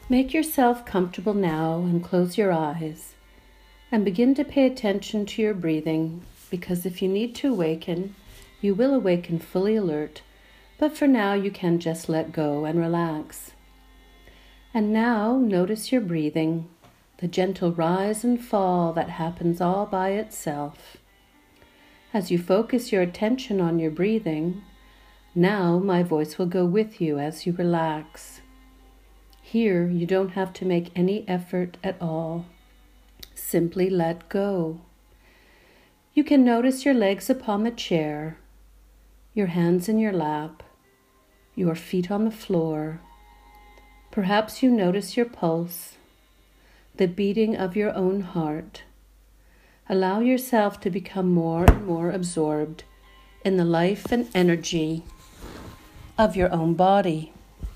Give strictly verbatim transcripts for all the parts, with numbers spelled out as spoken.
Make yourself comfortable now and close your eyes and begin to pay attention to your breathing, because if you need to awaken, you will awaken fully alert, but for now you can just let go and relax. And now notice your breathing, the gentle rise and fall that happens all by itself. As you focus your attention on your breathing, now my voice will go with you as you relax. Here, you don't have to make any effort at all. Simply let go. You can notice your legs upon the chair, your hands in your lap, your feet on the floor. Perhaps you notice your pulse, the beating of your own heart. Allow yourself to become more and more absorbed in the life and energy of your own body.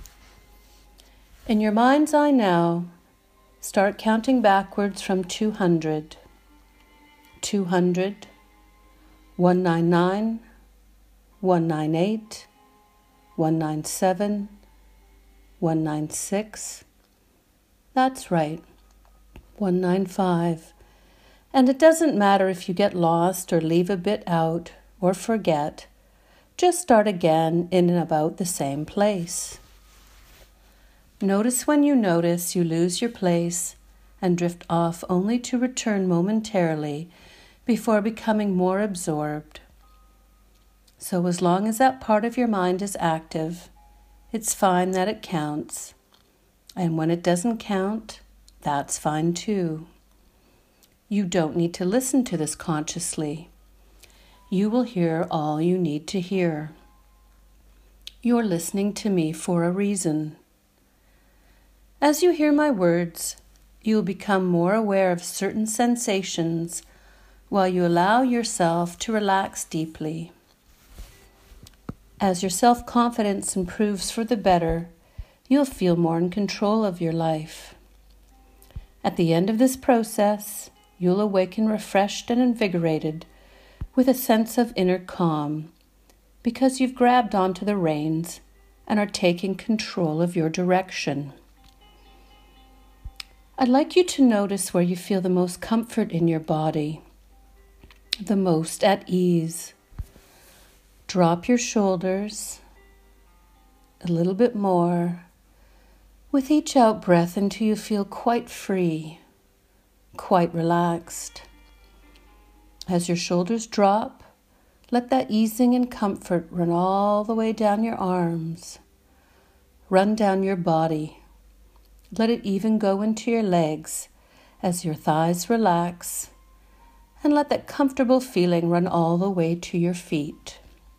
In your mind's eye now, start counting backwards from two hundred. two hundred, one ninety-nine, one ninety-eight, one ninety-seven, one ninety-six. That's right, one ninety-five. And it doesn't matter if you get lost or leave a bit out or forget. Just start again in and about the same place. Notice when you notice you lose your place and drift off only to return momentarily before becoming more absorbed. So as long as that part of your mind is active, it's fine that it counts. And when it doesn't count, that's fine too. You don't need to listen to this consciously. You will hear all you need to hear. You're listening to me for a reason. As you hear my words, you will become more aware of certain sensations while you allow yourself to relax deeply. As your self-confidence improves for the better, you'll feel more in control of your life. At the end of this process, you'll awaken refreshed and invigorated with a sense of inner calm, because you've grabbed onto the reins and are taking control of your direction. I'd like you to notice where you feel the most comfort in your body, the most at ease. Drop your shoulders a little bit more with each out breath until you feel quite free, quite relaxed. As your shoulders drop, let that easing and comfort run all the way down your arms, run down your body. Let it even go into your legs as your thighs relax, and let that comfortable feeling run all the way to your feet.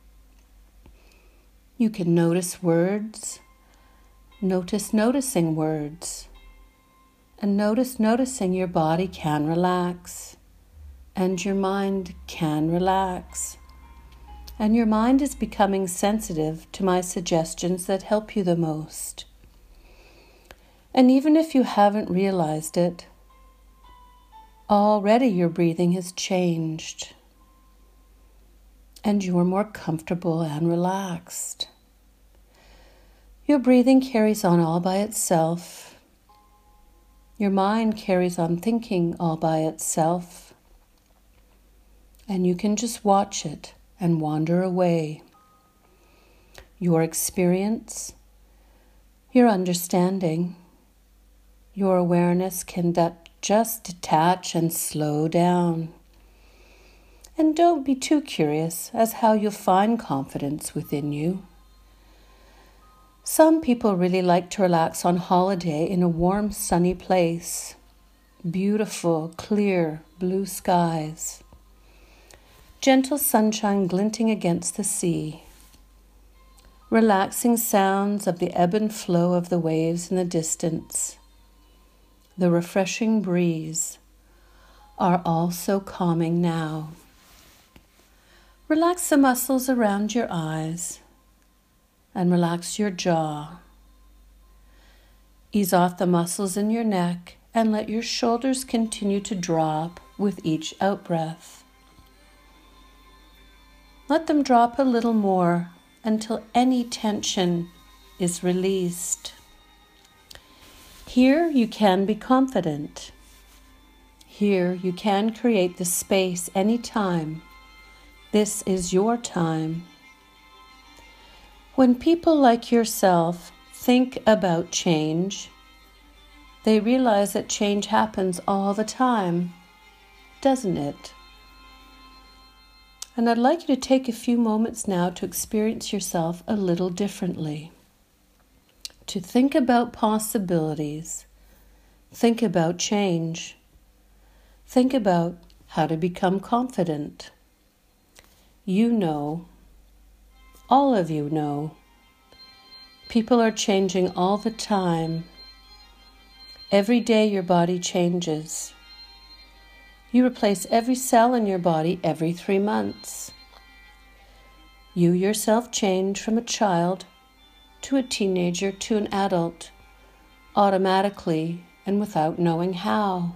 You can notice words, notice noticing words, and notice noticing your body can relax, and your mind can relax. And your mind is becoming sensitive to my suggestions that help you the most. And even if you haven't realized it, already your breathing has changed, and you are more comfortable and relaxed. Your breathing carries on all by itself. Your mind carries on thinking all by itself, and you can just watch it and wander away. Your experience, your understanding, your awareness can de- just detach and slow down. And don't be too curious as how you'll find confidence within you. Some people really like to relax on holiday in a warm, sunny place. Beautiful, clear, blue skies. Gentle sunshine glinting against the sea. Relaxing sounds of the ebb and flow of the waves in the distance. The refreshing breeze are all so calming now. Relax the muscles around your eyes and relax your jaw. Ease off the muscles in your neck and let your shoulders continue to drop with each out-breath. Let them drop a little more until any tension is released. Here you can be confident. Here you can create the space anytime. This is your time. When people like yourself think about change, they realize that change happens all the time, doesn't it? And I'd like you to take a few moments now to experience yourself a little differently. To think about possibilities. Think about change. Think about how to become confident. You know, all of you know, people are changing all the time. Every day your body changes. You replace every cell in your body every three months. You yourself change from a child to a teenager to an adult, automatically and without knowing how.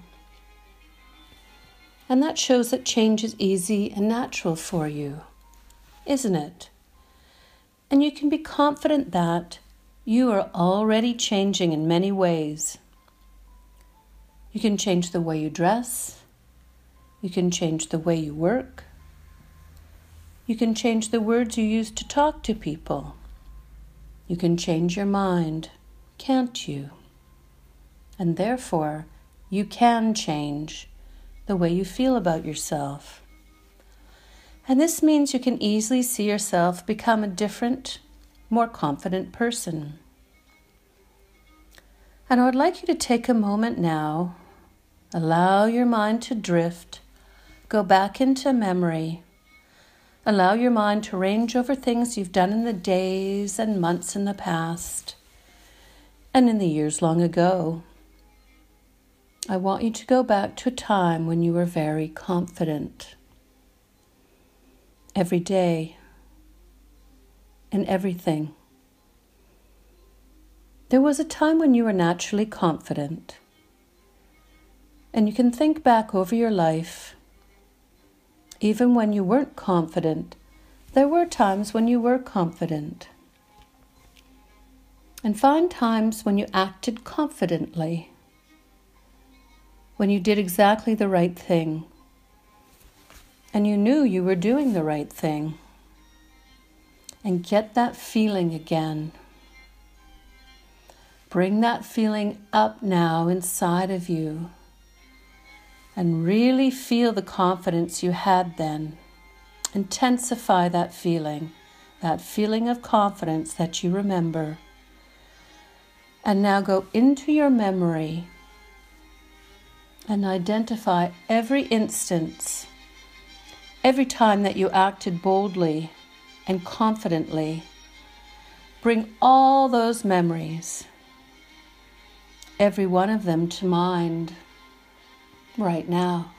And that shows that change is easy and natural for you, isn't it? And you can be confident that you are already changing in many ways. You can change the way you dress. You can change the way you work. You can change the words you use to talk to people. You can change your mind, can't you? And therefore, you can change the way you feel about yourself. And this means you can easily see yourself become a different, more confident person. And I would like you to take a moment now, allow your mind to drift, go back into memory. Allow your mind to range over things you've done in the days and months in the past and in the years long ago. I want you to go back to a time when you were very confident. Every day, in everything. There was a time when you were naturally confident. And you can think back over your life. Even when you weren't confident, there were times when you were confident. And find times when you acted confidently. When you did exactly the right thing. And you knew you were doing the right thing. And get that feeling again. Bring that feeling up now inside of you. And really feel the confidence you had then. Intensify that feeling. That feeling of confidence that you remember. And now go into your memory and identify every instance, every time that you acted boldly and confidently. Bring all those memories, every one of them, to mind right now.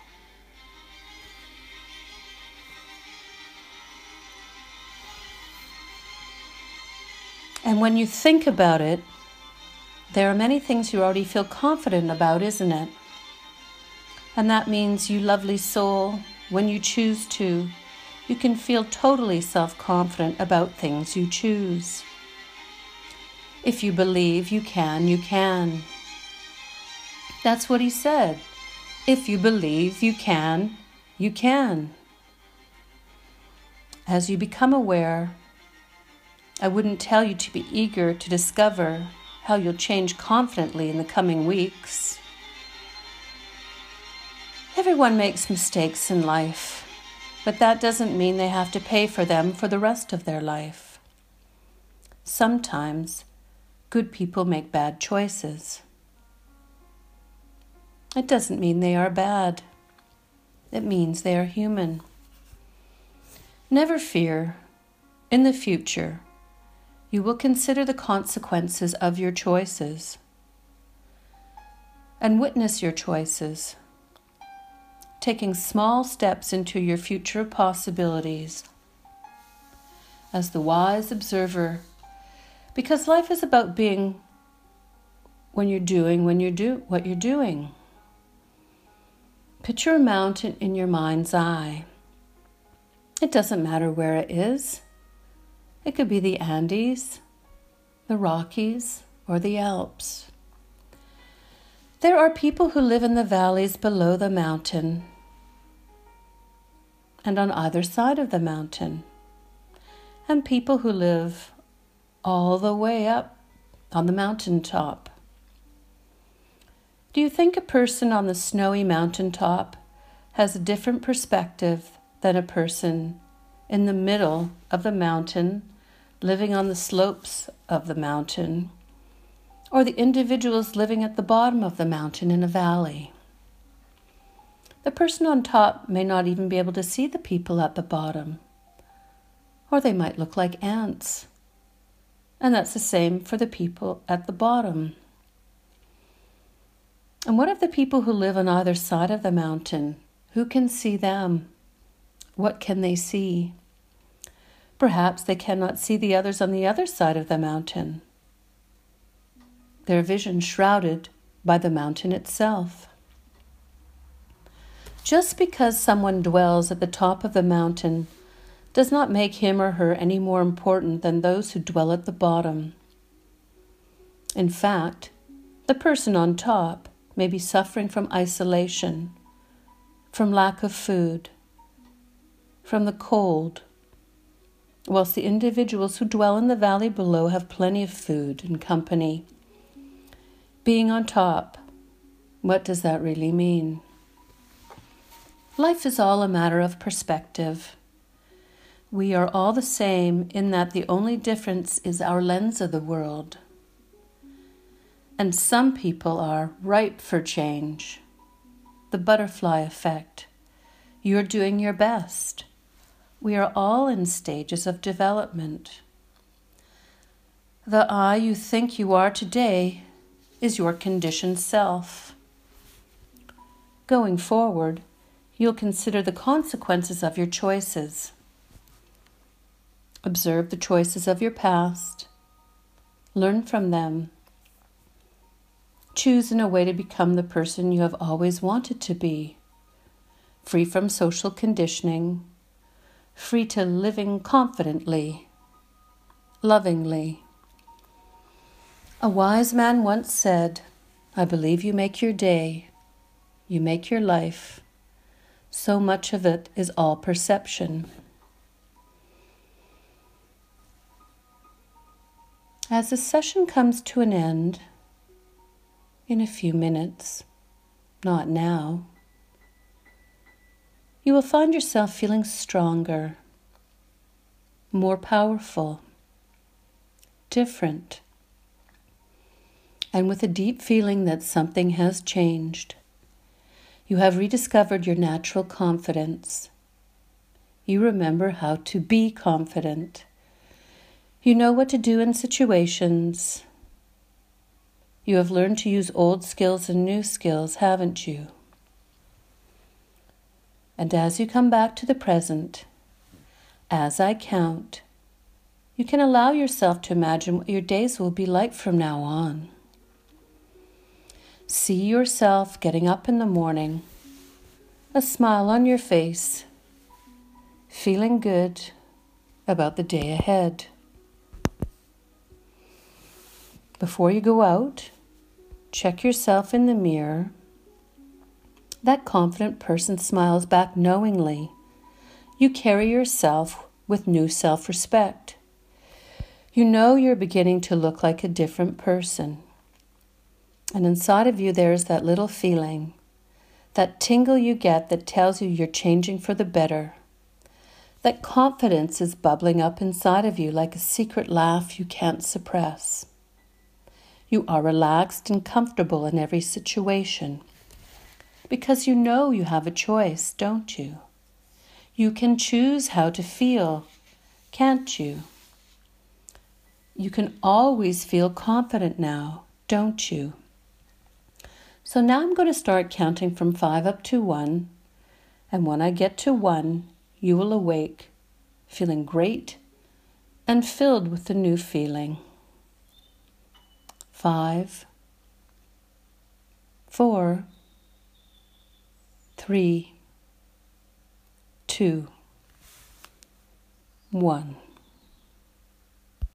And when you think about it, there are many things you already feel confident about, isn't it? And that means, you lovely soul, when you choose to, you can feel totally self-confident about things you choose. If you believe you can, you can. That's what he said. If you believe you can, you can. As you become aware, I wouldn't tell you to be eager to discover how you'll change confidently in the coming weeks. Everyone makes mistakes in life, but that doesn't mean they have to pay for them for the rest of their life. Sometimes, good people make bad choices. It doesn't mean they are bad. It means they are human. Never fear. In the future, you will consider the consequences of your choices and witness your choices, taking small steps into your future possibilities as the wise observer, because life is about being when you're doing when you do what you're doing. Picture a mountain in your mind's eye. It doesn't matter where it is. It could be the Andes, the Rockies, or the Alps. There are people who live in the valleys below the mountain and on either side of the mountain, and people who live all the way up on the mountaintop. Do you think a person on the snowy mountaintop has a different perspective than a person in the middle of the mountain, living on the slopes of the mountain, or the individuals living at the bottom of the mountain in a valley? The person on top may not even be able to see the people at the bottom, or they might look like ants. And that's the same for the people at the bottom. And what of the people who live on either side of the mountain? Who can see them? What can they see? Perhaps they cannot see the others on the other side of the mountain. Their vision shrouded by the mountain itself. Just because someone dwells at the top of the mountain does not make him or her any more important than those who dwell at the bottom. In fact, the person on top may be suffering from isolation, from lack of food, from the cold, whilst the individuals who dwell in the valley below have plenty of food and company. Being on top, what does that really mean? Life is all a matter of perspective. We are all the same in that the only difference is our lens of the world. And some people are ripe for change. The butterfly effect. You're doing your best. We are all in stages of development. The I you think you are today is your conditioned self. Going forward, you'll consider the consequences of your choices. Observe the choices of your past. Learn from them. Choose in a way to become the person you have always wanted to be, free from social conditioning, free to living confidently, lovingly. A wise man once said, "I believe you make your day, you make your life. So much of it is all perception." As the session comes to an end, in a few minutes, not now, you will find yourself feeling stronger, more powerful, different, and with a deep feeling that something has changed. You have rediscovered your natural confidence. You remember how to be confident. You know what to do in situations. You have learned to use old skills and new skills, haven't you? And as you come back to the present, as I count, you can allow yourself to imagine what your days will be like from now on. See yourself getting up in the morning, a smile on your face, feeling good about the day ahead. Before you go out, check yourself in the mirror. That confident person smiles back knowingly. You carry yourself with new self-respect. You know you're beginning to look like a different person. And inside of you there is that little feeling, that tingle you get that tells you you're changing for the better. That confidence is bubbling up inside of you like a secret laugh you can't suppress. You are relaxed and comfortable in every situation because you know you have a choice, don't you? You can choose how to feel, can't you? You can always feel confident now, don't you? So now I'm going to start counting from five up to one, and when I get to one, you will awake, feeling great and filled with the new feeling. Five, four, three, two, one.